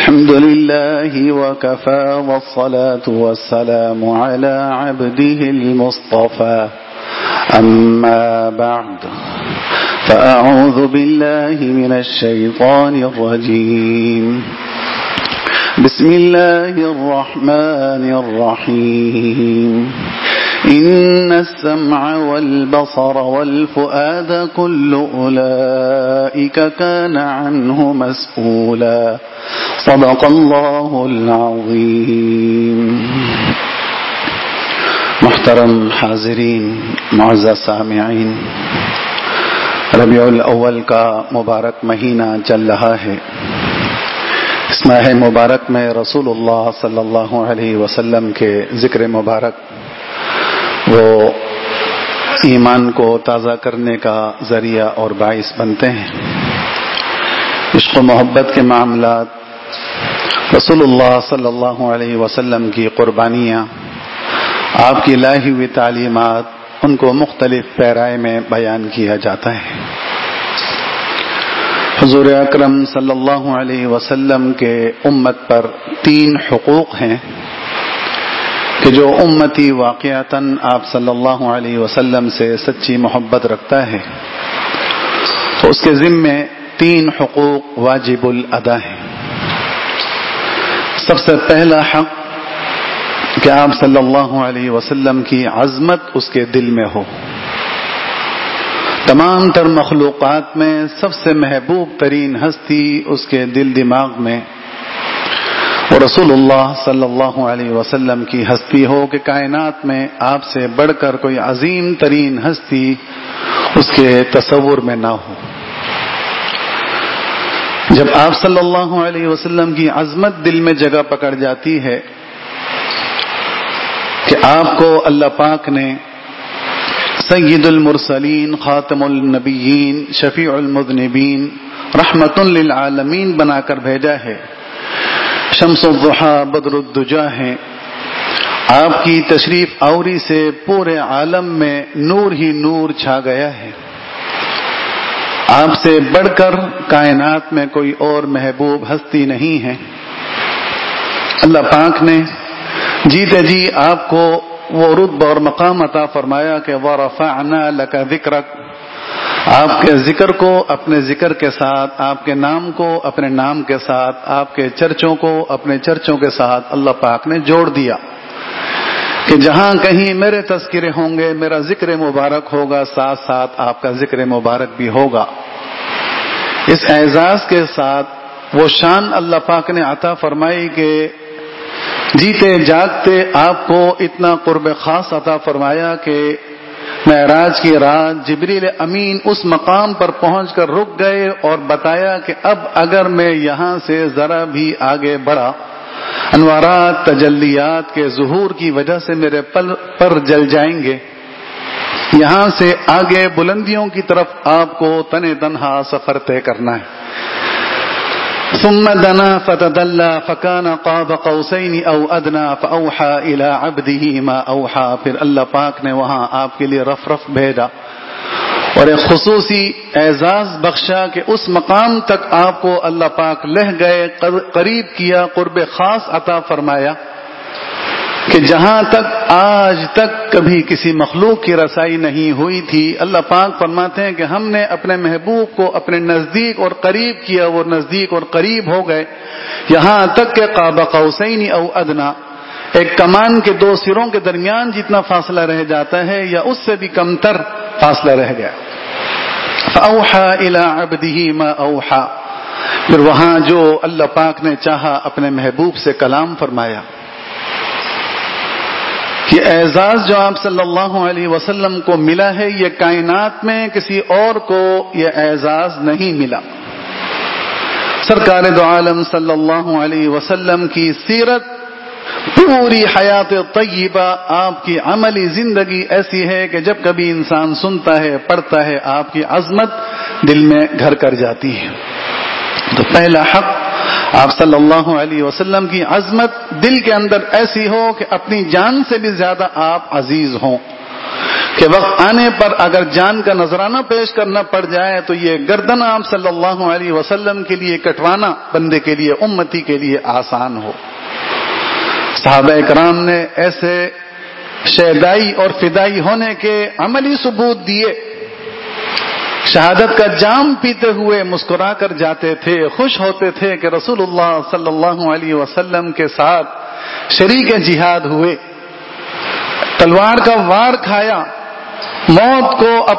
الحمد لله وكفى والصلاة والسلام على عبده المصطفى أما بعد فأعوذ بالله من الشيطان الرجيم بسم الله الرحمن الرحيم إن السمع والبصر والفؤاد كل أولئك كان عنه مسؤولا صدق الله العظيم. محترم حاضرین، معزز سامعین، ربیع الاول کا مبارک مہینہ چل رہا ہے. اس ماہ مبارک میں رسول اللہ صلی اللہ علیہ وسلم کے ذکر مبارک وہ ایمان کو تازہ کرنے کا ذریعہ اور باعث بنتے ہیں. عشق و محبت کے معاملات، رسول اللہ صلی اللہ علیہ وسلم کی قربانیاں، آپ کی لائی ہوئی تعلیمات، ان کو مختلف پیرائے میں بیان کیا جاتا ہے. حضور اکرم صلی اللہ علیہ وسلم کے امت پر 3 حقوق ہیں کہ جو امتی واقعتاً آپ صلی اللہ علیہ وسلم سے سچی محبت رکھتا ہے تو اس کے ذمے 3 حقوق واجب الادا ہیں. سب سے پہلا حق کہ آپ صلی اللہ علیہ وسلم کی عظمت اس کے دل میں ہو. تمام تر مخلوقات میں سب سے محبوب ترین ہستی اس کے دل دماغ میں اور رسول اللہ صلی اللہ علیہ وسلم کی ہستی ہو کہ کائنات میں آپ سے بڑھ کر کوئی عظیم ترین ہستی اس کے تصور میں نہ ہو. جب آپ صلی اللہ علیہ وسلم کی عظمت دل میں جگہ پکڑ جاتی ہے کہ آپ کو اللہ پاک نے سید المرسلین، خاتم النبیین، شفیع المذنبین، رحمت للعالمین بنا کر بھیجا ہے، شمس الضحیٰ بدر الدجا ہے، آپ کی تشریف آوری سے پورے عالم میں نور ہی نور چھا گیا ہے، آپ سے بڑھ کر کائنات میں کوئی اور محبوب ہستی نہیں ہے. اللہ پاک نے جیتے جی آپ کو وہ رتبہ اور مقام عطا فرمایا کہ وَرَفَعْنَا لَكَ ذِكْرَكَ، آپ کے ذکر کو اپنے ذکر کے ساتھ، آپ کے نام کو اپنے نام کے ساتھ، آپ کے چرچوں کو اپنے چرچوں کے ساتھ اللہ پاک نے جوڑ دیا کہ جہاں کہیں میرے تذکرے ہوں گے، میرا ذکر مبارک ہوگا، ساتھ ساتھ آپ کا ذکر مبارک بھی ہوگا. اس اعزاز کے ساتھ وہ شان اللہ پاک نے عطا فرمائی کہ جیتے جاگتے آپ کو اتنا قرب خاص عطا فرمایا کہ معراج کی رات جبریل امین اس مقام پر پہنچ کر رک گئے اور بتایا کہ اب اگر میں یہاں سے ذرا بھی آگے بڑھا، انوارات تجلیات کے ظہور کی وجہ سے میرے پر جل جائیں گے. یہاں سے آگے بلندیوں کی طرف آپ کو تن تنہا سفر طے کرنا ہے. ثم دنا فتدلى فكان قاب قوسين او ادنى فاوحى الى عبده ما اوحى. پھر اللہ پاک نے وہاں آپ کے لیے رف رف بھیجا اور ایک خصوصی اعزاز بخشا کہ اس مقام تک آپ کو اللہ پاک لہ گئے، قریب کیا، قرب خاص عطا فرمایا کہ جہاں تک آج تک کبھی کسی مخلوق کی رسائی نہیں ہوئی تھی. اللہ پاک فرماتے ہیں کہ ہم نے اپنے محبوب کو اپنے نزدیک اور قریب کیا، وہ نزدیک اور قریب ہو گئے، یہاں تک کہ قاب قوسین او ادنا، ایک کمان کے 2 سروں کے درمیان جتنا فاصلہ رہ جاتا ہے یا اس سے بھی کم تر فاصلہ رہ گیا. فاوحى الى عبده ما اوحى. پھر وہاں جو اللہ پاک نے چاہا اپنے محبوب سے کلام فرمایا. یہ اعزاز جو آپ صلی اللہ علیہ وسلم کو ملا ہے، یہ کائنات میں کسی اور کو یہ اعزاز نہیں ملا. سرکار دو عالم صلی اللہ علیہ وسلم کی سیرت، پوری حیات طیبہ، آپ کی عملی زندگی ایسی ہے کہ جب کبھی انسان سنتا ہے، پڑھتا ہے، آپ کی عظمت دل میں گھر کر جاتی ہے. تو پہلا حق، آپ صلی اللہ علیہ وسلم کی عظمت دل کے اندر ایسی ہو کہ اپنی جان سے بھی زیادہ آپ عزیز ہوں. کہ وقت آنے پر اگر جان کا نذرانہ پیش کرنا پڑ جائے تو یہ گردن آپ صلی اللہ علیہ وسلم کے لیے کٹوانا بندے کے لیے، امتی کے لیے آسان ہو۔ صحابہ کرام نے ایسے شہدائی اور فدائی ہونے کے عملی ثبوت دیے، شہادت کا جام پیتے ہوئے مسکرا کر جاتے تھے، خوش ہوتے تھے کہ رسول اللہ صلی اللہ علیہ وسلم کے ساتھ شریک جہاد ہوئے، تلوار کا وار کھایا، موت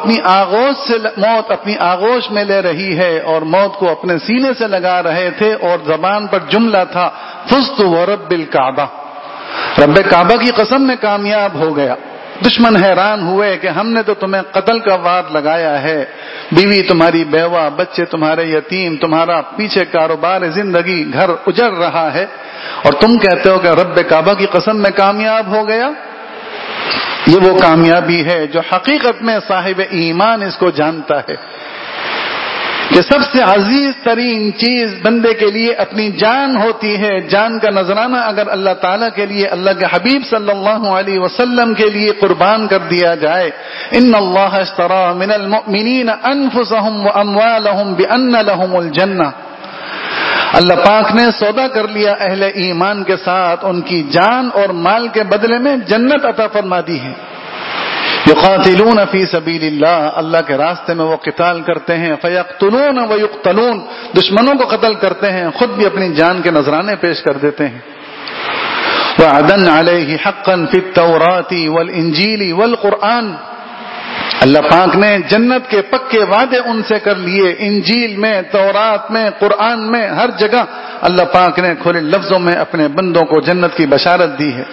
اپنی آغوش میں لے رہی ہے اور موت کو اپنے سینے سے لگا رہے تھے، اور زبان پر جملہ تھا فزت ورب الکعبہ، رب کعبہ کی قسم میں کامیاب ہو گیا۔ دشمن حیران ہوئے کہ ہم نے تو تمہیں قتل کا وار لگایا ہے، بیوی تمہاری بیوہ، بچے تمہارے یتیم، تمہارا پیچھے کاروبار زندگی، گھر اجڑ رہا ہے، اور تم کہتے ہو کہ رب کعبہ کی قسم میں کامیاب ہو گیا۔ یہ وہ کامیابی ہے جو حقیقت میں صاحب ایمان اس کو جانتا ہے کہ سب سے عزیز ترین چیز بندے کے لیے اپنی جان ہوتی ہے۔ جان کا نذرانہ اگر اللہ تعالیٰ کے لیے، اللہ کے حبیب صلی اللہ علیہ وسلم کے لیے قربان کر دیا جائے، ان اللہ اشتری من المؤمنین انفسهم واموالهم بان لهم الجنہ، اللہ پاک نے سودا کر لیا اہل ایمان کے ساتھ، ان کی جان اور مال کے بدلے میں جنت عطا فرما دی ہے۔ یقاتلون فی سبیل اللہ، اللہ کے راستے میں وہ قتال کرتے ہیں، فیقتلون ویقتلون، دشمنوں کو قتل کرتے ہیں، خود بھی اپنی جان کے نذرانے پیش کر دیتے ہیں۔ وعدن علیہ حقا فی التوراۃ والانجیل والقرآن، اللہ پاک نے جنت کے پکے وعدے ان سے کر لیے، انجیل میں، تورات میں، قرآن میں، ہر جگہ اللہ پاک نے کھلے لفظوں میں اپنے بندوں کو جنت کی بشارت دی ہے۔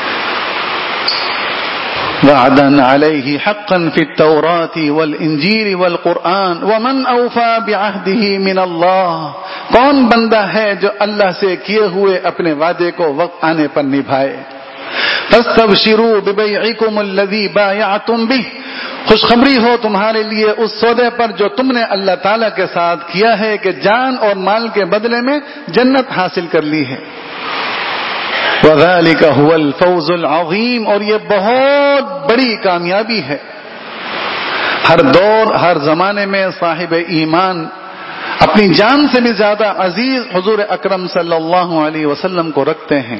وعدن علیہ حقا فی التوراۃ والانجیل والقرآن ومن اوفی بعہدہ من اللہ، کون بندہ ہے جو اللہ سے کیے ہوئے اپنے وعدے کو وقت آنے پر نبھائے۔ فاستبشروا ببیعکم الذی بایعتم بہ، خوشخبری ہو تمہارے لیے اس سودے پر جو تم نے اللہ تعالیٰ کے ساتھ کیا ہے کہ جان اور مال کے بدلے میں جنت حاصل کر لی ہے۔ وذالک هو الفوز العظیم، اور یہ بہت بڑی کامیابی ہے۔ ہر دور، ہر زمانے میں صاحب ایمان اپنی جان سے بھی زیادہ عزیز حضور اکرم صلی اللہ علیہ وسلم کو رکھتے ہیں۔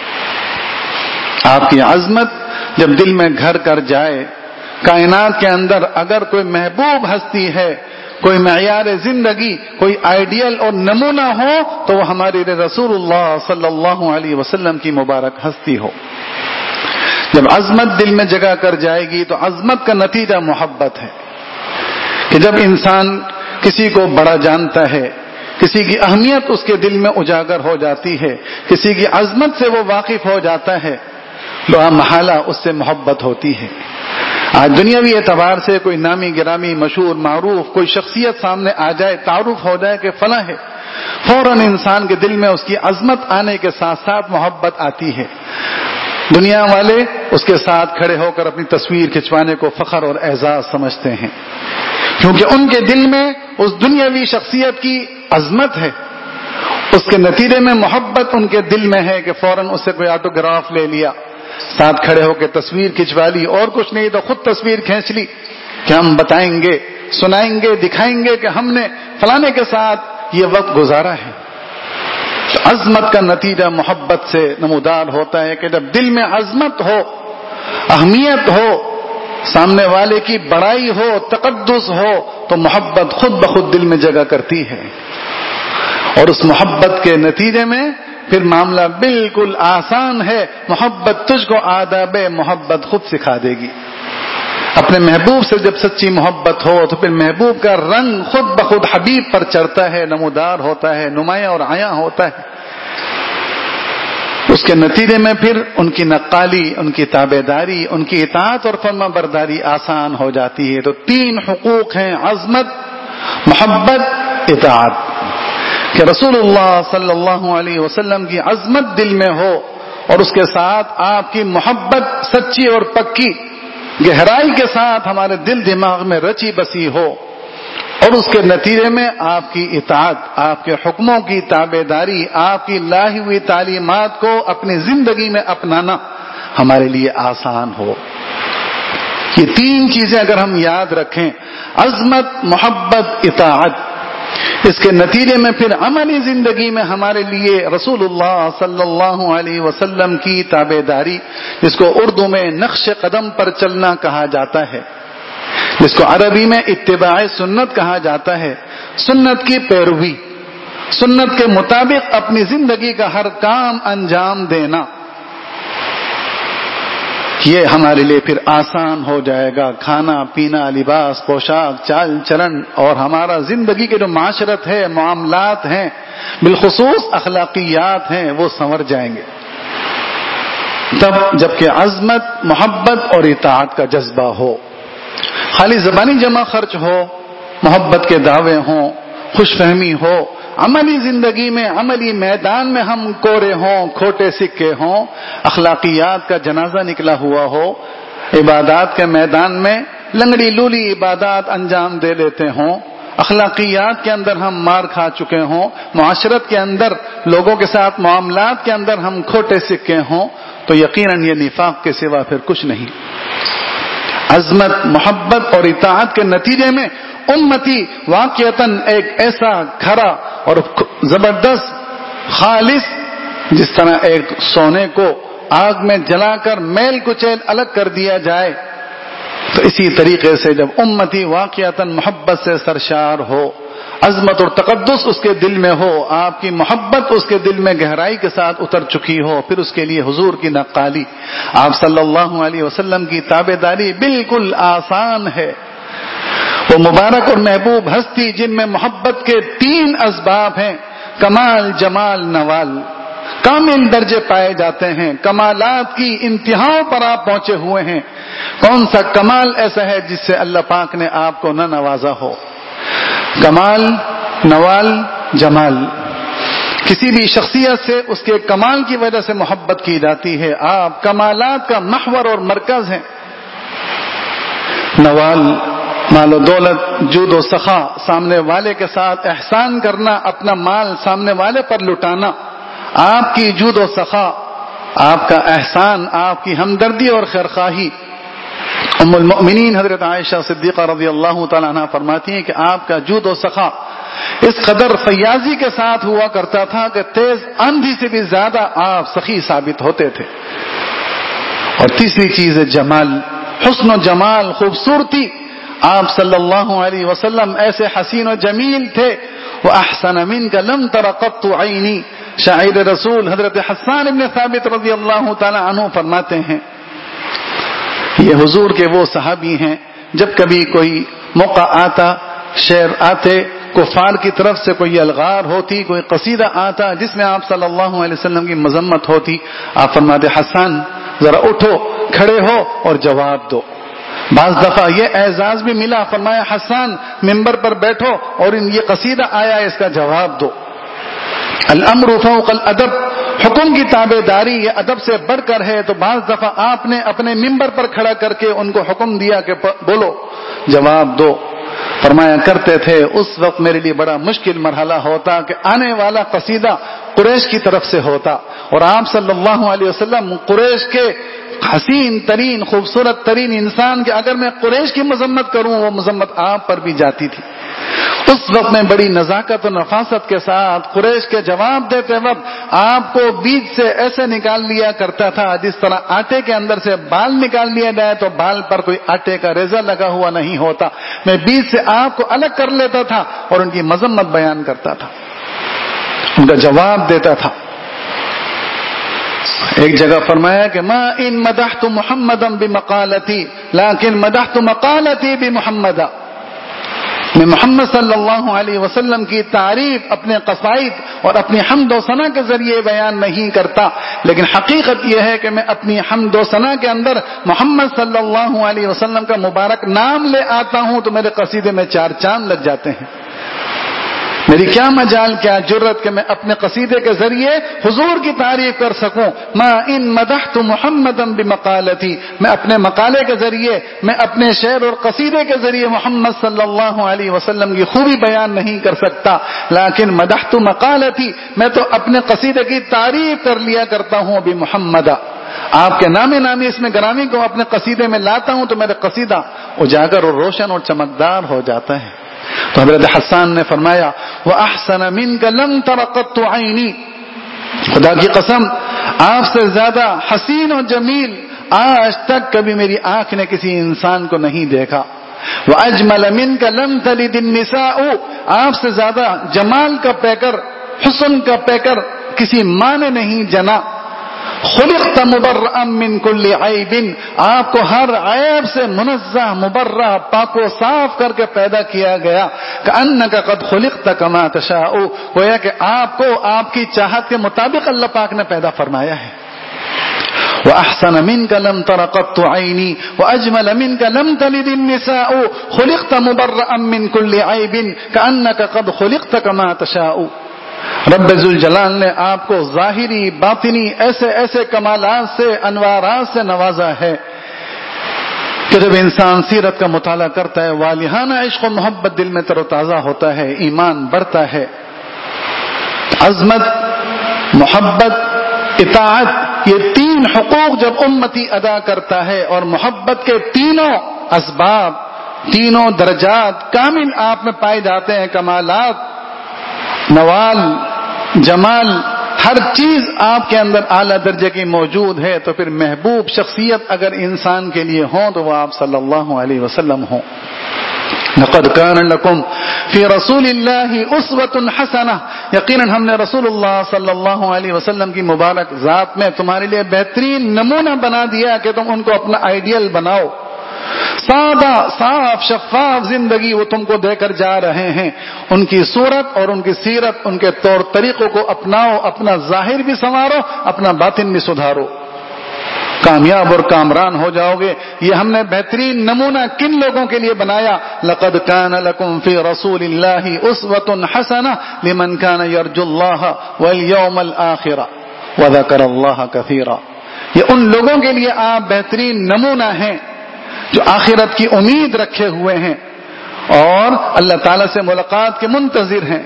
آپ کی عظمت جب دل میں گھر کر جائے، کائنات کے اندر اگر کوئی محبوب ہستی ہے، کوئی معیار زندگی، کوئی آئیڈیل اور نمونہ ہو تو وہ ہمارے رسول اللہ صلی اللہ علیہ وسلم کی مبارک ہستی ہو۔ جب عظمت دل میں جگہ کر جائے گی تو عظمت کا نتیجہ محبت ہے، کہ جب انسان کسی کو بڑا جانتا ہے، کسی کی اہمیت اس کے دل میں اجاگر ہو جاتی ہے، کسی کی عظمت سے وہ واقف ہو جاتا ہے، تو محالہ اس سے محبت ہوتی ہے۔ آج دنیاوی اعتبار سے کوئی نامی گرامی، مشہور، معروف کوئی شخصیت سامنے آ جائے، تعارف ہو جائے کہ فلاں ہے، فوراً انسان کے دل میں اس کی عظمت آنے کے ساتھ ساتھ محبت آتی ہے۔ دنیا والے اس کے ساتھ کھڑے ہو کر اپنی تصویر کھنچوانے کو فخر اور اعزاز سمجھتے ہیں، کیونکہ ان کے دل میں اس دنیاوی شخصیت کی عظمت ہے، اس کے نتیجے میں محبت ان کے دل میں ہے کہ فوراً اس سے کوئی آٹوگراف لے لیا، ساتھ کھڑے ہو کے تصویر کھنچوا لی، اور کچھ نہیں تو خود تصویر کھینچ لی کہ ہم بتائیں گے، سنائیں گے، دکھائیں گے کہ ہم نے فلانے کے ساتھ یہ وقت گزارا ہے۔ تو عظمت کا نتیجہ محبت سے نمودار ہوتا ہے کہ جب دل میں عظمت ہو، اہمیت ہو، سامنے والے کی بڑائی ہو، تقدس ہو، تو محبت خود بخود دل میں جگہ کرتی ہے، اور اس محبت کے نتیجے میں پھر معاملہ بالکل آسان ہے۔ محبت تجھ کو آداب محبت خود سکھا دے گی۔ اپنے محبوب سے جب سچی محبت ہو تو پھر محبوب کا رنگ خود بخود حبیب پر چڑھتا ہے، نمودار ہوتا ہے، نمایاں اور عیاں ہوتا ہے۔ اس کے نتیجے میں پھر ان کی نقالی، ان کی تابعداری، ان کی اطاعت اور فرما برداری آسان ہو جاتی ہے۔ تو تین حقوق ہیں، عظمت، محبت، اطاعت، کہ رسول اللہ صلی اللہ علیہ وسلم کی عظمت دل میں ہو اور اس کے ساتھ آپ کی محبت سچی اور پکی گہرائی کے ساتھ ہمارے دل دماغ میں رچی بسی ہو، اور اس کے نتیجے میں آپ کی اطاعت، آپ کے حکموں کی تابعداری، آپ کی لائی ہوئی تعلیمات کو اپنی زندگی میں اپنانا ہمارے لیے آسان ہو۔ یہ تین چیزیں اگر ہم یاد رکھیں، عظمت، محبت، اطاعت، اس کے نتیجے میں پھر عملی زندگی میں ہمارے لیے رسول اللہ صلی اللہ علیہ وسلم کی تابعداری، جس کو اردو میں نقش قدم پر چلنا کہا جاتا ہے، جس کو عربی میں اتباع سنت کہا جاتا ہے، سنت کی پیروی، سنت کے مطابق اپنی زندگی کا ہر کام انجام دینا، یہ ہمارے لیے پھر آسان ہو جائے گا۔ کھانا پینا، لباس، پوشاک، چال چلن اور ہمارا زندگی کے جو معاشرت ہے، معاملات ہیں، بالخصوص اخلاقیات ہیں، وہ سنور جائیں گے تب جبکہ عظمت، محبت اور اطاعت کا جذبہ ہو۔ خالی زبانی جمع خرچ ہو، محبت کے دعوے ہوں، خوش فہمی ہو، عملی زندگی میں، عملی میدان میں ہم کورے ہوں، کھوٹے سکے ہوں، اخلاقیات کا جنازہ نکلا ہوا ہو، عبادات کے میدان میں لنگڑی لولی عبادات انجام دے لیتے ہوں، اخلاقیات کے اندر ہم مار کھا چکے ہوں، معاشرت کے اندر لوگوں کے ساتھ معاملات کے اندر ہم کھوٹے سکے ہوں، تو یقیناً یہ نفاق کے سوا پھر کچھ نہیں۔ عظمت، محبت اور اطاعت کے نتیجے میں امتی واقعتاً ایک ایسا کھرا اور زبردست خالص، جس طرح ایک سونے کو آگ میں جلا کر میل کچیل الگ کر دیا جائے، تو اسی طریقے سے جب امتی واقعتاً محبت سے سرشار ہو، عظمت اور تقدس اس کے دل میں ہو، آپ کی محبت اس کے دل میں گہرائی کے ساتھ اتر چکی ہو، پھر اس کے لیے حضور کی نقالی، آپ صلی اللہ علیہ وسلم کی تابعداری بالکل آسان ہے۔ وہ مبارک اور محبوب ہستی جن میں محبت کے تین اسباب ہیں، کمال، جمال، نوال، کامل درجے پائے جاتے ہیں، کمالات کی انتہاؤں پر آپ پہنچے ہوئے ہیں۔ کون سا کمال ایسا ہے جس سے اللہ پاک نے آپ کو نہ نوازا ہو؟ کمال، نوال، جمال، کسی بھی شخصیت سے اس کے کمال کی وجہ سے محبت کی جاتی ہے، آپ کمالات کا محور اور مرکز ہیں۔ نوال، مال و دولت، جود و سخا، سامنے والے کے ساتھ احسان کرنا، اپنا مال سامنے والے پر لٹانا، آپ کی جود و سخا، آپ کا احسان، آپ کی ہمدردی اور خیرخواہی۔ ام المؤمنین حضرت عائشہ صدیقہ رضی اللہ تعالیٰ عنہ فرماتی ہیں کہ آپ کا جود و سخا اس قدر فیاضی کے ساتھ ہوا کرتا تھا کہ تیز آندھی سے بھی زیادہ آپ سخی ثابت ہوتے تھے۔ اور تیسری چیز ہے جمال، حسن و جمال، خوبصورتی۔ آپ صلی اللہ علیہ وسلم ایسے حسین و جمیل تھے، وَأَحْسَنَ مِنْكَ لَمْ تَرَ قَطُّ عَيْنِي، شاعر رسول حضرت حسان ابن ثابت رضی اللہ تعالی عنہ فرماتے ہیں، یہ حضور کے وہ صحابی ہیں، جب کبھی کوئی موقع آتا، شعر آتے، کفار کی طرف سے کوئی الغار ہوتی، کوئی قصیدہ آتا جس میں آپ صلی اللہ علیہ وسلم کی مذمت ہوتی، آپ فرماتے حسان ذرا اٹھو، کھڑے ہو اور جواب دو۔ بعض دفعہ یہ اعزاز بھی ملا، فرمایا حسان ممبر پر بیٹھو اور یہ قصیدہ آیا، اس کا جواب دو۔ الامر فوق الادب، حکم کی تابعداری یہ ادب سے بڑھ کر ہے، تو بعض دفعہ آپ نے اپنے ممبر پر کھڑا کر کے ان کو حکم دیا کہ بولو، جواب دو۔ فرمایا کرتے تھے اس وقت میرے لیے بڑا مشکل مرحلہ ہوتا کہ آنے والا قصیدہ قریش کی طرف سے ہوتا، اور آپ صلی اللہ علیہ وسلم قریش کے حسین ترین، خوبصورت ترین انسان کے اگر میں قریش کی مذمت کروں، وہ مذمت آپ پر بھی جاتی تھی۔ اس وقت میں بڑی نزاکت و نفاست کے ساتھ قریش کے جواب دیتے وقت آپ کو بیچ سے ایسے نکال لیا کرتا تھا جس طرح آٹے کے اندر سے بال نکال لیا جائے تو بال پر کوئی آٹے کا ریزہ لگا ہوا نہیں ہوتا۔ میں بیچ سے آپ کو الگ کر لیتا تھا اور ان کی مذمت بیان کرتا تھا، ان کا جواب دیتا تھا۔ ایک جگہ فرمایا کہ ما ان مدحت محمدا بمقالتی لیکن مدحت مقالتی بمحمدا، میں محمد صلی اللہ علیہ وسلم کی تعریف اپنے قصائد اور اپنی حمد و ثنا کے ذریعے بیان نہیں کرتا، لیکن حقیقت یہ ہے کہ میں اپنی حمد و ثنا کے اندر محمد صلی اللہ علیہ وسلم کا مبارک نام لے آتا ہوں تو میرے قصیدے میں 4 چاند لگ جاتے ہیں۔ میری کیا مجال، کیا جرت کہ میں اپنے قصیدے کے ذریعے حضور کی تعریف کر سکوں۔ ما ان مدحت محمدا بمقالتی، میں اپنے مقالے کے ذریعے، میں اپنے شعر اور قصیدے کے ذریعے محمد صلی اللہ علیہ وسلم کی خوبی بیان نہیں کر سکتا، لیکن مدحت مقالتی، میں تو اپنے قصیدے کی تعریف کر لیا کرتا ہوں بمحمدا۔ آپ کے نام نامی اس میں گرامی کو اپنے قصیدے میں لاتا ہوں تو میرا قصیدہ اجاگر اور روشن اور چمکدار ہو جاتا ہے. تو حضرت حسان نے فرمایا وَأَحْسَنَ مِنْكَ لَمْ تَرَ قَطُّ عَيْنِي، خدا کی قسم آپ سے زیادہ حسین و جمیل آج تک کبھی میری آنکھ نے کسی انسان کو نہیں دیکھا. وَأَجْمَلَ مِنْكَ لَمْ تَلِدِ النِّسَاءُ، آپ سے زیادہ جمال کا پیکر، حسن کا پیکر کسی ماں نے نہیں جنا. خلقت مبرأ من کل عیب، آپ کو ہر عیب سے منزہ مبرہ پاک و صاف کر کے پیدا کیا گیا. کأنک قد خلقت کما تشاء، گویا کہ آپ کو آپ کی چاہت کے مطابق اللہ پاک نے پیدا فرمایا ہے. وَأَحْسَنَ مِنْكَ لَمْ تَرَ قَطُّ عَيْنِي وَأَجْمَلَ مِنْكَ لَمْ تَلِدِ النِّسَاءُ خُلِقْتَ مُبَرَّأً مِنْ كُلِّ عَيْبٍ كَأَنَّكَ قَدْ خُلِقْتَ كَمَا تَشَاءُ. رب ذوالجلال نے آپ کو ظاہری باطنی ایسے ایسے کمالات سے، انوارات سے نوازا ہے کہ جب انسان سیرت کا مطالعہ کرتا ہے والہانہ عشق و محبت دل میں تر و تازہ ہوتا ہے، ایمان بڑھتا ہے. عظمت، محبت، اطاعت، یہ تین حقوق جب امتی ادا کرتا ہے اور محبت کے تینوں اسباب، تینوں درجات کامل آپ میں پائے جاتے ہیں، کمالات، نوال، جمال، ہر چیز آپ کے اندر اعلیٰ درجے کی موجود ہے، تو پھر محبوب شخصیت اگر انسان کے لیے ہوں تو وہ آپ صلی اللہ علیہ وسلم ہوں. لقد كان لكم في رسول الله اسوة حسنة، یقیناً ہم نے رسول اللہ صلی اللہ علیہ وسلم کی مبارک ذات میں تمہارے لیے بہترین نمونہ بنا دیا کہ تم ان کو اپنا آئیڈیل بناؤ. سادہ، صاف، شفاف زندگی وہ تم کو دے کر جا رہے ہیں. ان کی صورت اور ان کی سیرت، ان کے طور طریقوں کو اپناؤ، اپنا ظاہر بھی سنوارو، اپنا باطن بھی سدھارو، کامیاب اور کامران ہو جاؤ گے. یہ ہم نے بہترین نمونہ کن لوگوں کے لیے بنایا؟ لقد كان لكم في رسول الله اسوة حسنة لمن كان يرجو الله واليوم الآخر وذكر الله كثيرا. یہ ان لوگوں کے لیے آپ بہترین نمونہ ہیں جو آخرت کی امید رکھے ہوئے ہیں اور اللہ تعالیٰ سے ملاقات کے منتظر ہیں.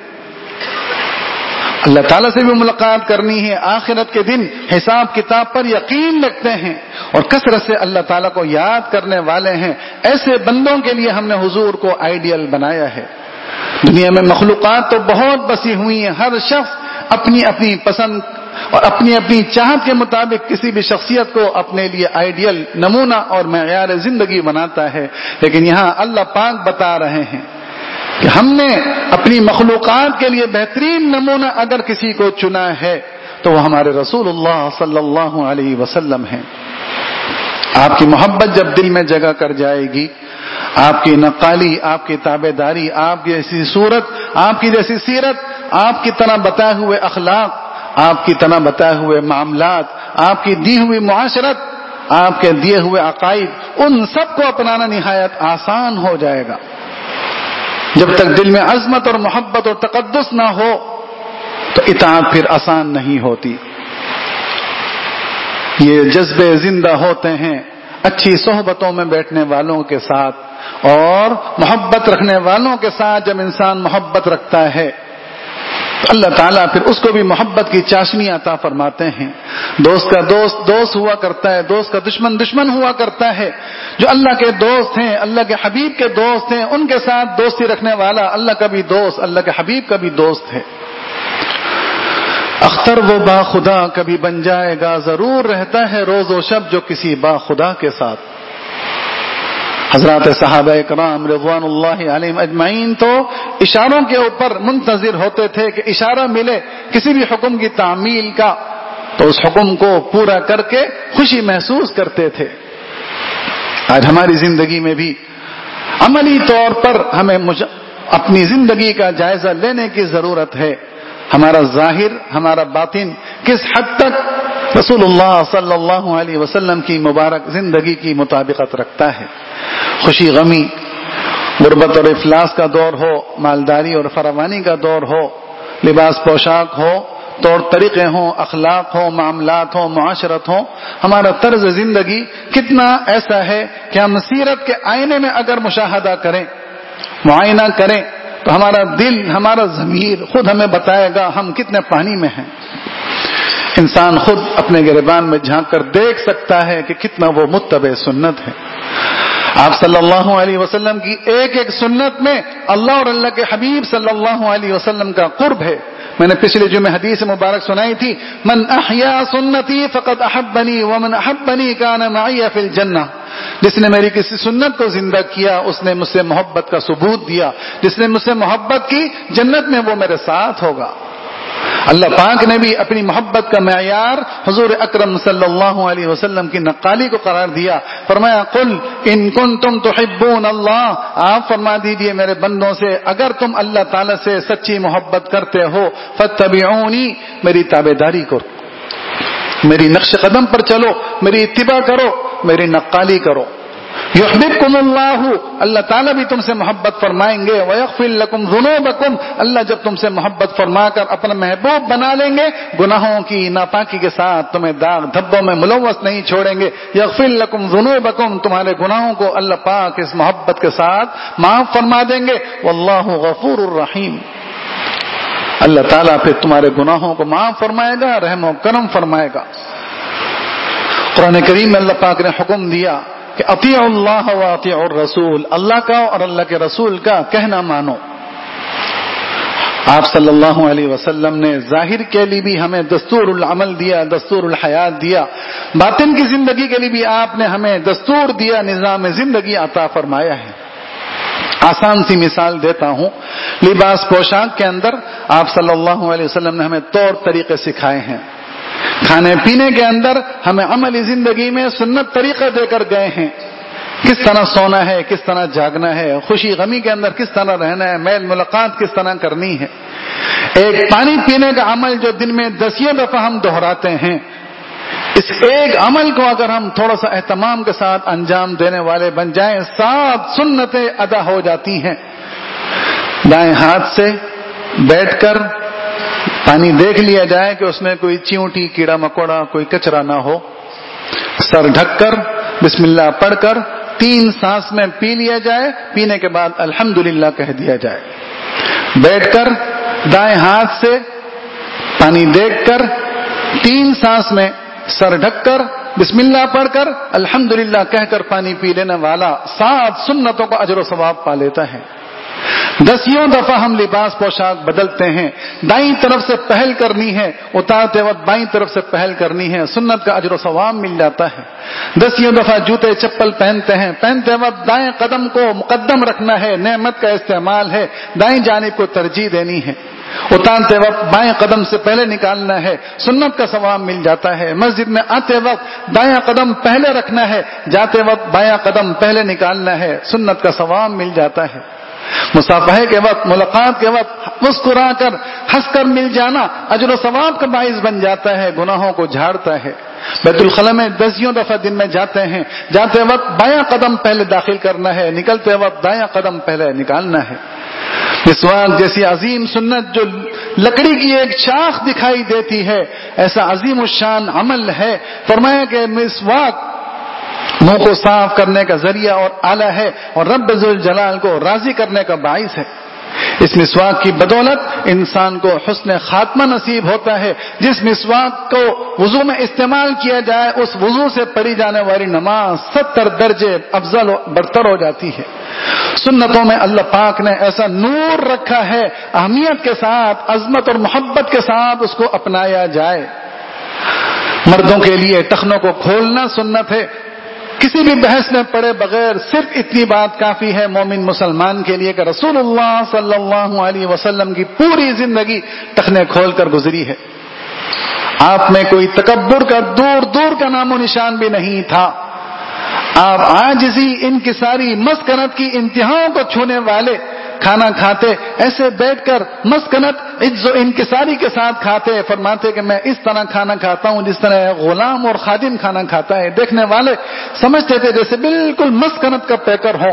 اللہ تعالیٰ سے بھی ملاقات کرنی ہے، آخرت کے دن حساب کتاب پر یقین رکھتے ہیں اور کثرت سے اللہ تعالیٰ کو یاد کرنے والے ہیں. ایسے بندوں کے لیے ہم نے حضور کو آئیڈیل بنایا ہے. دنیا میں مخلوقات تو بہت بسی ہوئی ہیں، ہر شخص اپنی اپنی پسند اور اپنی اپنی چاہت کے مطابق کسی بھی شخصیت کو اپنے لیے آئیڈیل، نمونہ اور معیار زندگی بناتا ہے. لیکن یہاں اللہ پاک بتا رہے ہیں کہ ہم نے اپنی مخلوقات کے لیے بہترین نمونہ اگر کسی کو چنا ہے تو وہ ہمارے رسول اللہ صلی اللہ علیہ وسلم ہیں. آپ کی محبت جب دل میں جگہ کر جائے گی، آپ کی نقالی، آپ کی تابع داری، آپ کی ایسی صورت، آپ کی جیسی سیرت، آپ کی طرح بتائے ہوئے اخلاق، آپ کی طرح بتائے ہوئے معاملات، آپ کی دی ہوئی معاشرت، آپ کے دیے ہوئے عقائد، ان سب کو اپنانا نہایت آسان ہو جائے گا. جب تک دل میں عظمت اور محبت اور تقدس نہ ہو تو اطاعت پھر آسان نہیں ہوتی. یہ جذبے زندہ ہوتے ہیں اچھی صحبتوں میں بیٹھنے والوں کے ساتھ اور محبت رکھنے والوں کے ساتھ. جب انسان محبت رکھتا ہے تو اللہ تعالیٰ پھر اس کو بھی محبت کی چاشنی عطا فرماتے ہیں. دوست کا دوست دوست ہوا کرتا ہے، دوست کا دشمن دشمن ہوا کرتا ہے. جو اللہ کے دوست ہیں، اللہ کے حبیب کے دوست ہیں، ان کے ساتھ دوستی رکھنے والا اللہ کا بھی دوست، اللہ کے حبیب کا بھی دوست ہے. اختر وہ با خدا کبھی بن جائے گا، ضرور رہتا ہے روز و شب جو کسی با خدا کے ساتھ. حضرات صحابہ کرام رضوان اللہ علیہم اجمعین تو اشاروں کے اوپر منتظر ہوتے تھے کہ اشارہ ملے کسی بھی حکم کی تعمیل کا تو اس حکم کو پورا کر کے خوشی محسوس کرتے تھے. آج ہماری زندگی میں بھی عملی طور پر ہمیں اپنی زندگی کا جائزہ لینے کی ضرورت ہے. ہمارا ظاہر، ہمارا باطن کس حد تک رسول اللہ صلی اللہ علیہ وسلم کی مبارک زندگی کی مطابقت رکھتا ہے. خوشی غمی، غربت اور افلاس کا دور ہو، مالداری اور فراوانی کا دور ہو، لباس پوشاک ہو، طور طریقے ہوں، اخلاق ہوں، معاملات ہوں، معاشرت ہوں، ہمارا طرز زندگی کتنا ایسا ہے کہ ہم سیرت کے آئینے میں اگر مشاہدہ کریں، معائنہ کریں تو ہمارا دل، ہمارا ضمیر خود ہمیں بتائے گا ہم کتنے پانی میں ہیں. انسان خود اپنے گریبان میں جھانک کر دیکھ سکتا ہے کہ کتنا وہ متبع سنت ہے. آپ صلی اللہ علیہ وسلم کی ایک ایک سنت میں اللہ اور اللہ کے حبیب صلی اللہ علیہ وسلم کا قرب ہے. میں نے پچھلے جمعے حدیث مبارک سنائی تھی، من احیا سنتی فقد احبنی ومن احبنی کان معی فی الجنہ. جس نے میری کسی سنت کو زندہ کیا اس نے مجھ سے محبت کا ثبوت دیا، جس نے مجھ سے محبت کی جنت میں وہ میرے ساتھ ہوگا. اللہ پاک نے بھی اپنی محبت کا معیار حضور اکرم صلی اللہ علیہ وسلم کی نقالی کو قرار دیا. فرمایا قل ان کنتم تحبون اللہ، آپ فرما دیجئے میرے بندوں سے اگر تم اللہ تعالی سے سچی محبت کرتے ہو فاتبعونی، میری تابعداری کرو، میری نقش قدم پر چلو، میری اتباع کرو، میری نقالی کرو. یحببکم اللہ، اللہ تعالیٰ بھی تم سے محبت فرمائیں گے. ویغفر لکم ذنوبکم، اللہ جب تم سے محبت فرما کر اپنا محبوب بنا لیں گے گناہوں کی ناپاکی کے ساتھ تمہیں داغ دھبوں میں ملوث نہیں چھوڑیں گے. یغفر لکم ذنوبکم، تمہارے گناہوں کو اللہ پاک اس محبت کے ساتھ معاف فرما دیں گے. واللہ غفور الرحیم، اللہ تعالیٰ پھر تمہارے گناہوں کو معاف فرمائے گا، رحم و کرم فرمائے گا. قرآن کریم میں اللہ پاک نے حکم دیا کہ اطیعوا اللہ و اطیعوا الرسول، اللہ کا اور اللہ کے رسول کا کہنا مانو. آپ صلی اللہ علیہ وسلم نے ظاہر کے لیے بھی ہمیں دستور العمل دیا، دستور الحیات دیا، باطن کی زندگی کے لیے بھی آپ نے ہمیں دستور دیا، نظام زندگی عطا فرمایا ہے. آسان سی مثال دیتا ہوں، لباس پوشاک کے اندر آپ صلی اللہ علیہ وسلم نے ہمیں طور طریقے سکھائے ہیں. کھانے پینے کے اندر ہمیں عملی زندگی میں سنت طریقہ دے کر گئے ہیں، کس طرح سونا ہے، کس طرح جاگنا ہے، خوشی غمی کے اندر کس طرح رہنا ہے، میل ملاقات کس طرح کرنی ہے. ایک پانی پینے کا عمل جو دن میں 10 دفعہ ہم دہراتے ہیں، اس ایک عمل کو اگر ہم تھوڑا سا اہتمام کے ساتھ انجام دینے والے بن جائیں 7 سنتیں ادا ہو جاتی ہیں. دائیں ہاتھ سے بیٹھ کر پانی دیکھ لیا جائے کہ اس میں کوئی چیونٹی کیڑا مکوڑا کوئی کچرا نہ ہو. سر ڈھک کر بسم اللہ پڑھ کر 3 سانس میں پی لیا جائے، پینے کے بعد الحمدللہ کہہ دیا جائے. بیٹھ کر دائیں ہاتھ سے پانی دیکھ کر 3 سانس میں سر ڈھک کر بسم اللہ پڑھ کر الحمدللہ کہہ کر پانی پی لینے والا 7 سنتوں کا اجر و ثواب پا لیتا ہے. 10 دفعہ ہم لباس پوشاک بدلتے ہیں، دائیں طرف سے پہل کرنی ہے، اتارتے وقت بائیں طرف سے پہل کرنی ہے، سنت کا اجر و ثواب مل جاتا ہے. 10 دفعہ جوتے چپل پہنتے ہیں، پہنتے وقت دائیں قدم کو مقدم رکھنا ہے، نعمت کا استعمال ہے، دائیں جانب کو ترجیح دینی ہے. اتارتے وقت بائیں قدم سے پہلے نکالنا ہے، سنت کا ثواب مل جاتا ہے. مسجد میں آتے وقت دایاں قدم پہلے رکھنا ہے، جاتے وقت بایاں قدم پہلے نکالنا ہے، سنت کا ثواب مل جاتا ہے. مصافحے کے وقت، ملاقات کے وقت مسکرا کر ہنس کر مل جانا اجر و ثواب کا باعث بن جاتا ہے، گناہوں کو جھاڑتا ہے. بیت الخلاء میں 10 دفعہ دن میں جاتے ہیں، جاتے وقت بایاں قدم پہلے داخل کرنا ہے، نکلتے وقت دایاں قدم پہلے نکالنا ہے. مسواک جیسی عظیم سنت جو لکڑی کی ایک شاخ دکھائی دیتی ہے، ایسا عظیم الشان عمل ہے. فرمایا کہ مسواک منہ کو صاف کرنے کا ذریعہ اور آلہ ہے اور رب ذوالجلال کو راضی کرنے کا باعث ہے. اس مسواک کی بدولت انسان کو حسن خاتمہ نصیب ہوتا ہے. جس مسواک کو وضو میں استعمال کیا جائے اس وضو سے پڑھی جانے والی نماز 70 درجے افضل و برتر ہو جاتی ہے. سنتوں میں اللہ پاک نے ایسا نور رکھا ہے، اہمیت کے ساتھ، عظمت اور محبت کے ساتھ اس کو اپنایا جائے. مردوں کے لیے ٹخنوں کو کھولنا سنت ہے. کسی بھی بحث میں پڑے بغیر صرف اتنی بات کافی ہے مومن مسلمان کے لیے کہ رسول اللہ صلی اللہ علیہ وسلم کی پوری زندگی ٹخنے کھول کر گزری ہے. آپ میں کوئی تکبر کا دور دور کا نام و نشان بھی نہیں تھا. آپ عاجزی، انکساری، مسکنت کی انتہاؤں کو چھونے والے، کھانا کھاتے ایسے بیٹھ کر مسکنت عجز و انکساری کے ساتھ کھاتے. فرماتے کہ میں اس طرح کھانا کھاتا ہوں جس طرح غلام اور خادم کھانا کھاتا ہے. دیکھنے والے سمجھتے تھے جیسے بالکل مسکنت کا پیکر ہو.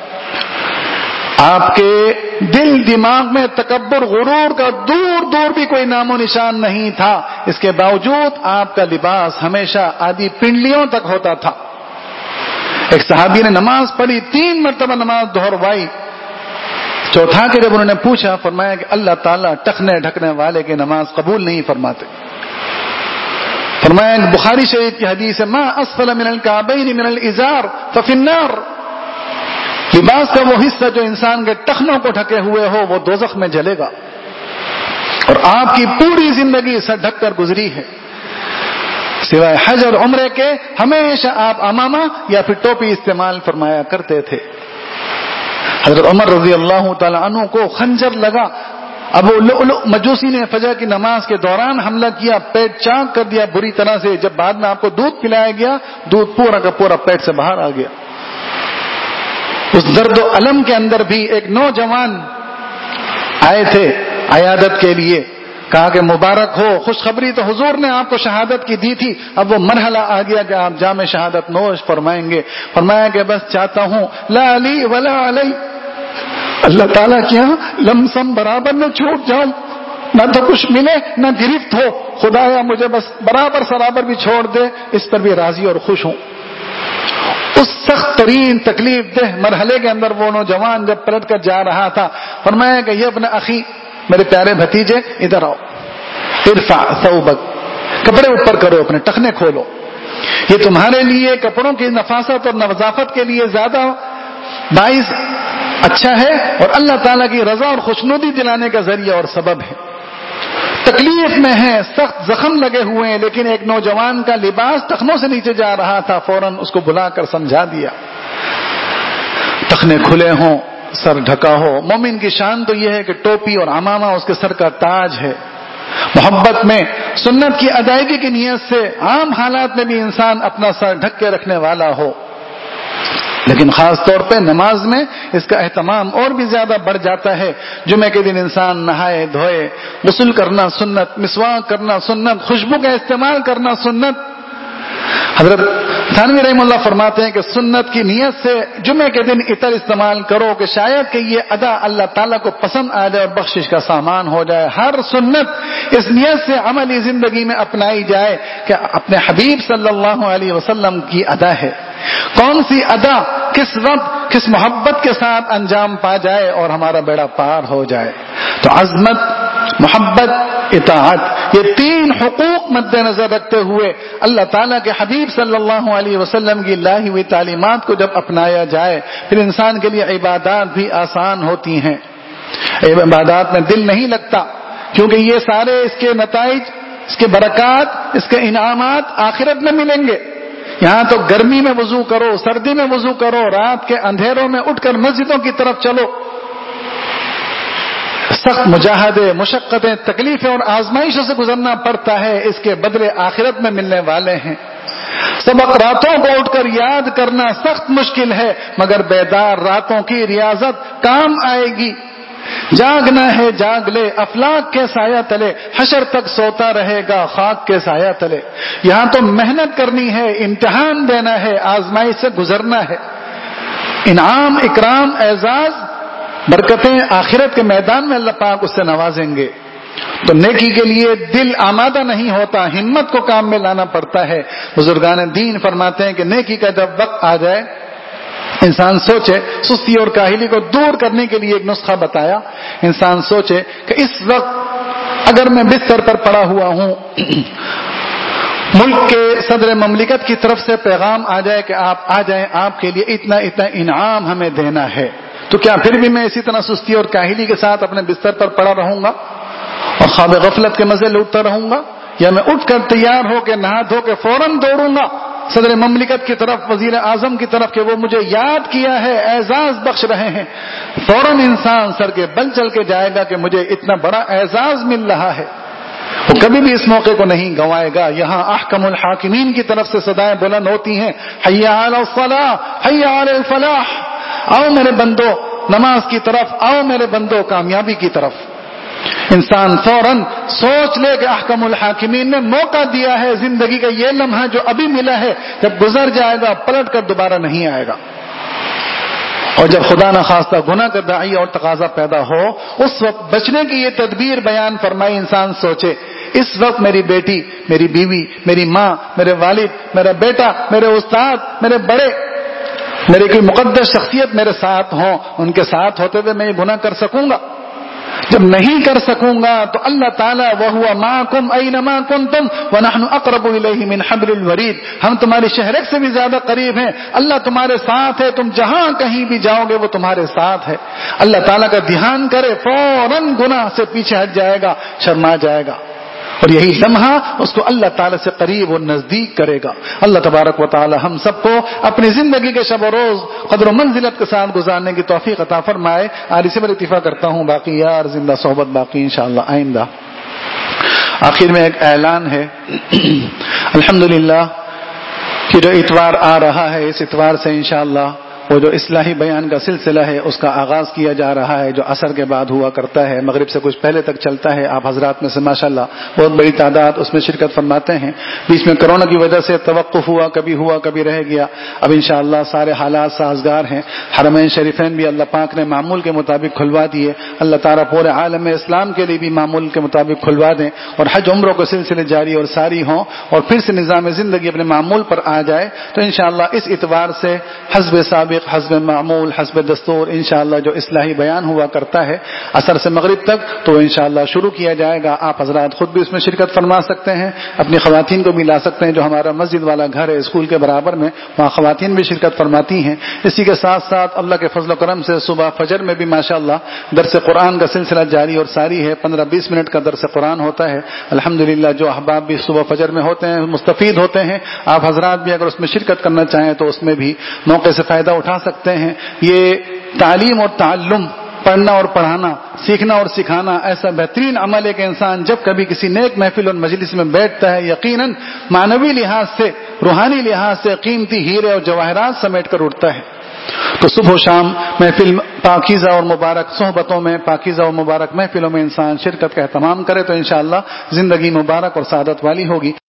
آپ کے دل دماغ میں تکبر، غرور کا دور دور بھی کوئی نام و نشان نہیں تھا. اس کے باوجود آپ کا لباس ہمیشہ آدھی پنڈلیوں تک ہوتا تھا. ایک صحابی نے نماز پڑھی، 3 مرتبہ نماز دہروائی. چوتھا کہ جب انہوں نے پوچھا، فرمایا کہ اللہ تعالیٰ ٹخنے ڈھکنے والے کی نماز قبول نہیں فرماتے. فرمایا بخاری شریف کی حدیث ہے ما اسفل من الکعبین من الازار ففی النار، لباس کا وہ حصہ جو انسان کے ٹخنوں کو ڈھکے ہوئے ہو وہ دوزخ میں جلے گا. اور آپ کی پوری زندگی سر ڈھک کر گزری ہے، سوائے حج اور عمرے کے ہمیشہ آپ عمامہ یا پھر ٹوپی استعمال فرمایا کرتے تھے. حضرت عمر رضی اللہ تعالی عنہ کو خنجر لگا. ابو لؤلؤ مجوسی نے فجر کی نماز کے دوران حملہ کیا، پیٹ چاک کر دیا بری طرح سے. جب بعد میں آپ کو دودھ پلایا گیا، دودھ پورا کا پورا پیٹ سے باہر آ گیا. اس درد و الم کے اندر بھی ایک نوجوان آئے تھے عیادت کے لیے، کہا کہ مبارک ہو، خوشخبری تو حضور نے آپ کو شہادت کی دی تھی، اب وہ مرحلہ آ گیا کہ آپ جام شہادت نوش فرمائیں گے. فرمایا کہ بس چاہتا ہوں لا علی ولا علی، اللہ تعالیٰ کیا لمسم برابر نہ چھوٹ جاؤں، نہ تو کچھ ملے نہ گرفت ہو، خدایا مجھے بس برابر سرابر بھی چھوڑ دے، اس پر بھی راضی اور خوش ہوں. اس سخت ترین تکلیف دہ مرحلے کے اندر وہ نوجوان جب پلٹ کر جا رہا تھا، فرمایا کہ یہ ابن اخی، میرے پیارے بھتیجے ادھر آؤ، ارفع ثوبک، کپڑے اوپر کرو، اپنے ٹخنے کھولو. یہ تمہارے لیے کپڑوں کی نفاست اور نظافت کے لیے زیادہ باعث اچھا ہے اور اللہ تعالیٰ کی رضا اور خوشنودی دلانے کا ذریعہ اور سبب ہے. تکلیف میں ہے، سخت زخم لگے ہوئے ہیں، لیکن ایک نوجوان کا لباس ٹخنوں سے نیچے جا رہا تھا، فوراً اس کو بلا کر سمجھا دیا. ٹخنے کھلے ہوں، سر ڈھکا ہو. مومن کی شان تو یہ ہے کہ ٹوپی اور عمامہ اس کے سر کا تاج ہے. محبت میں سنت کی ادائیگی کی نیت سے عام حالات میں بھی انسان اپنا سر ڈھک کے رکھنے والا ہو، لیکن خاص طور پہ نماز میں اس کا اہتمام اور بھی زیادہ بڑھ جاتا ہے. جمعے کے دن انسان نہائے دھوئے، غسل کرنا سنت، مسواک کرنا سنت، خوشبو کا استعمال کرنا سنت. حضرت تھانوی رحم اللہ فرماتے ہیں کہ سنت کی نیت سے جمعے کے دن عطر استعمال کرو کہ شاید کہ یہ ادا اللہ تعالیٰ کو پسند آ جائے اور بخشش کا سامان ہو جائے. ہر سنت اس نیت سے عملی زندگی میں اپنائی جائے کہ اپنے حبیب صلی اللہ علیہ وسلم کی ادا ہے. کون سی ادا کس وقت کس محبت کے ساتھ انجام پا جائے اور ہمارا بیڑا پار ہو جائے. تو عظمت، محبت، اطاعت، یہ تین حقوق مد نظر رکھتے ہوئے اللہ تعالیٰ کے حبیب صلی اللہ علیہ وسلم کی لائی ہوئی تعلیمات کو جب اپنایا جائے پھر انسان کے لیے عبادات بھی آسان ہوتی ہیں. عبادات میں دل نہیں لگتا کیونکہ یہ سارے اس کے نتائج، اس کے برکات، اس کے انعامات آخرت میں ملیں گے. یہاں تو گرمی میں وضو کرو، سردی میں وضو کرو، رات کے اندھیروں میں اٹھ کر مسجدوں کی طرف چلو، سخت مجاہدے، مشقتیں، تکلیفیں اور آزمائشوں سے گزرنا پڑتا ہے، اس کے بدلے آخرت میں ملنے والے ہیں. سبق راتوں کو اٹھ کر یاد کرنا سخت مشکل ہے، مگر بیدار راتوں کی ریاضت کام آئے گی. جاگنا ہے جاگ لے افلاک کے سایہ تلے، حشر تک سوتا رہے گا خاک کے سایہ تلے. یہاں تو محنت کرنی ہے، امتحان دینا ہے، آزمائش سے گزرنا ہے. انعام، اکرام، اعزاز، برکتیں آخرت کے میدان میں اللہ پاک اس سے نوازیں گے. تو نیکی کے لیے دل آمادہ نہیں ہوتا، ہمت کو کام میں لانا پڑتا ہے. بزرگان دین فرماتے ہیں کہ نیکی کا جب وقت آ جائے انسان سوچے، سستی اور کاہلی کو دور کرنے کے لیے ایک نسخہ بتایا. انسان سوچے کہ اس وقت اگر میں بستر پر پڑا ہوا ہوں، ملک کے صدر مملکت کی طرف سے پیغام آ جائے کہ آپ آ جائیں، آپ کے لیے اتنا اتنا انعام ہمیں دینا ہے، تو کیا پھر بھی میں اسی طرح سستی اور کاہلی کے ساتھ اپنے بستر پر پڑا رہوں گا اور خواب غفلت کے مزے لوٹتا رہوں گا، یا میں اٹھ کر تیار ہو کے نہا دھو کے فوراً دوڑوں گا صدر مملکت کی طرف، وزیر اعظم کی طرف کہ وہ مجھے یاد کیا ہے، اعزاز بخش رہے ہیں. فوراً انسان سر کے بل چل کے جائے گا کہ مجھے اتنا بڑا اعزاز مل رہا ہے. وہ کبھی بھی اس موقع کو نہیں گنوائے گا. یہاں احکم الحاکمین کی طرف سے صدائیں بلند ہوتی ہیں، حی علی الصلاح، حی علی الفلاح. آؤ میرے بندو نماز کی طرف، آؤ میرے بندو کامیابی کی طرف. انسان فوراً سوچ لے کہ احکم الحاکمین نے موقع دیا ہے، زندگی کا یہ لمحہ جو ابھی ملا ہے جب گزر جائے گا پلٹ کر دوبارہ نہیں آئے گا. اور جب خدا نخواستہ گناہ کا داعی اور تقاضا پیدا ہو، اس وقت بچنے کی یہ تدبیر بیان فرمائی. انسان سوچے اس وقت میری بیٹی، میری بیوی، میری ماں، میرے والد، میرا بیٹا، میرے استاد، میرے بڑے، میری کوئی مقدس شخصیت میرے ساتھ ہوں، ان کے ساتھ ہوتے ہوئے میں یہ گناہ کر سکوں گا؟ جب نہیں کر سکوں گا تو اللہ تعالیٰ وَهُوَ مَعَكُمْ أَيْنَمَا كُنْتُمْ وَنَحْنُ أَقْرَبُ إِلَيْهِ مِنْ حَبْلِ الْوَرِيدِ، ہم تمہاری شہرک سے بھی زیادہ قریب ہیں، اللہ تمہارے ساتھ ہے، تم جہاں کہیں بھی جاؤ گے وہ تمہارے ساتھ ہے۔ اللہ تعالیٰ کا دھیان کرے فوراً گناہ سے پیچھے ہٹ جائے گا، شرما جائے گا، اور یہی لمحہ اس کو اللہ تعالیٰ سے قریب اور نزدیک کرے گا۔ اللہ تبارک و تعالی ہم سب کو اپنی زندگی کے شب و روز قدر و منزلت کے ساتھ گزارنے کی توفیق عطا فرمائے۔ آج اسی پر اتفاق کرتا ہوں، باقی یار زندہ صحبت باقی انشاءاللہ آئندہ۔ آخر میں ایک اعلان ہے، الحمدللہ کہ جو اتوار آ رہا ہے، اس اتوار سے انشاءاللہ وہ جو اصلاحی بیان کا سلسلہ ہے اس کا آغاز کیا جا رہا ہے، جو عصر کے بعد ہوا کرتا ہے، مغرب سے کچھ پہلے تک چلتا ہے۔ آپ حضرات میں سے ماشاءاللہ بہت بڑی تعداد اس میں شرکت فرماتے ہیں۔ بیچ میں کرونا کی وجہ سے توقف ہوا، کبھی رہ گیا، اب انشاءاللہ سارے حالات سازگار ہیں۔ حرمین شریفین بھی اللہ پاک نے معمول کے مطابق کھلوا دیے، اللہ تعالیٰ پورے عالم اسلام کے لیے بھی معمول کے مطابق کھلوا دیں، اور حج عمروں کے سلسلے جاری اور ساری ہوں، اور پھر سے نظام زندگی اپنے معمول پر آ جائے۔ تو انشاءاللہ اس اتوار سے حسب سابق، حسب معمول، حسب دستور انشاءاللہ جو اصلاحی بیان ہوا کرتا ہے عصر سے مغرب تک، تو انشاءاللہ شروع کیا جائے گا۔ آپ حضرات خود بھی اس میں شرکت فرما سکتے ہیں، اپنی خواتین کو بھی لا سکتے ہیں، جو ہمارا مسجد والا گھر ہے اسکول کے برابر میں، وہاں خواتین بھی شرکت فرماتی ہیں۔ اسی کے ساتھ ساتھ اللہ کے فضل و کرم سے صبح فجر میں بھی ماشاءاللہ درس قرآن کا سلسلہ جاری اور ساری ہے، 15-20 منٹ کا درس قرآن ہوتا ہے۔ الحمدللہ جو احباب بھی صبح فجر میں ہوتے ہیں مستفید ہوتے ہیں، آپ حضرات بھی اگر اس میں شرکت کرنا چاہیں تو اس میں بھی موقع سے فائدہ اٹھا سکتے ہیں۔ یہ تعلیم اور تعلم، پڑھنا اور پڑھانا، سیکھنا اور سکھانا ایسا بہترین عمل ہے کہ انسان جب کبھی کسی نیک محفل اور مجلس میں بیٹھتا ہے یقیناً معنوی لحاظ سے، روحانی لحاظ سے قیمتی ہیرے اور جواہرات سمیٹ کر اٹھتا ہے۔ تو صبح و شام محفل پاکیزہ اور مبارک صحبتوں میں، پاکیزہ اور مبارک محفلوں میں انسان شرکت کا اہتمام کرے تو انشاءاللہ زندگی مبارک اور سعادت والی ہوگی۔